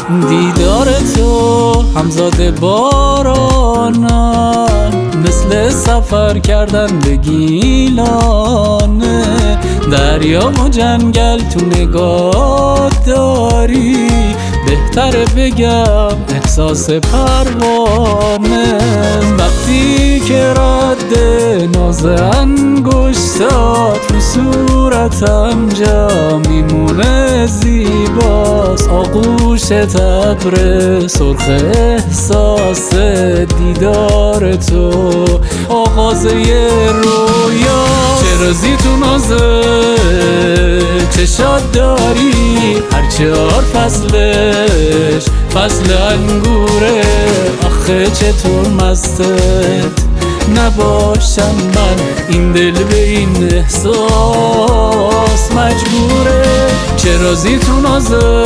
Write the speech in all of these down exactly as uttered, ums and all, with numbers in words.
دیدار تو همزاد بارانم، مثل سفر کردن به گیلانه. دریا و جنگل تو نگاه داری، بهتره بگم احساس پروانه. وقتی که رد ناز انگشتات رو صورتم جا میمونه زیباست. آغوش ابر سرخ احساس دیدار تو، آغاز یه رویا. چرا زیتون نازه چشات داری، هر چهار فصلش فصل انگوره. آخه چطور مستت نباشم من، این دل به این احساس مجبوره. چرا زیتون نازه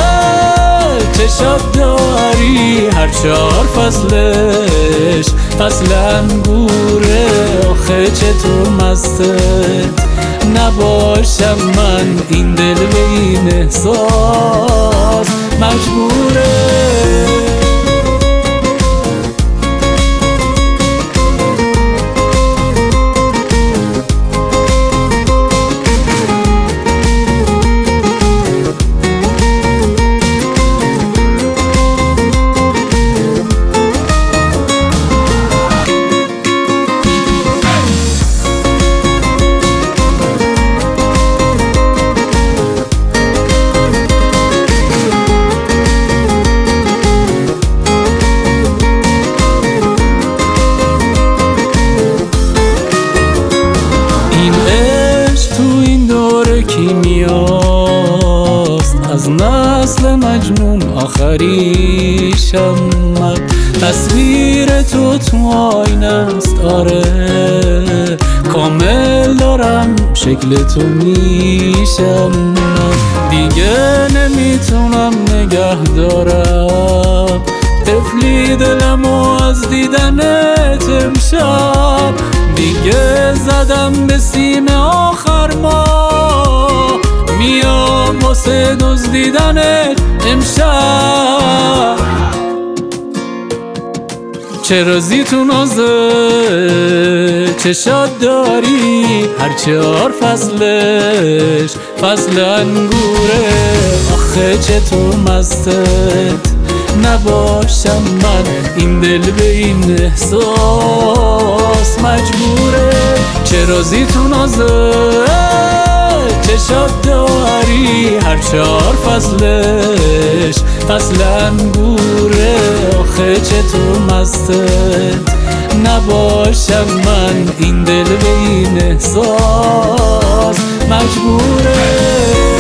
چشات داری، هر چهار فصلش فصل انگوره. آخه چطور مستت نباشم من، این دل به این احساس مجبوره. کیمیاست از نسل مجنون آخریشم من. تصویر تو تو آینه است، آره کامل دارم شکل تو میشم من. دیگه نمیتونم نگه دارم طفلی دلمو از دیدنت امشب. دیگه زدم به سیم آخر ما، میام واسه دزدیدنت امشب. چرا زیتون نازه چشات داری، هر چهار فصلش فصل انگوره. آخه چطور مستت نباشم من، این دل به این احساس مجبوره. چرا زیتون نازه چشات داری، هر چهار فصلش فصل انگوره. آخه چطور مستت نباشم من، این دل به این احساس مجبوره.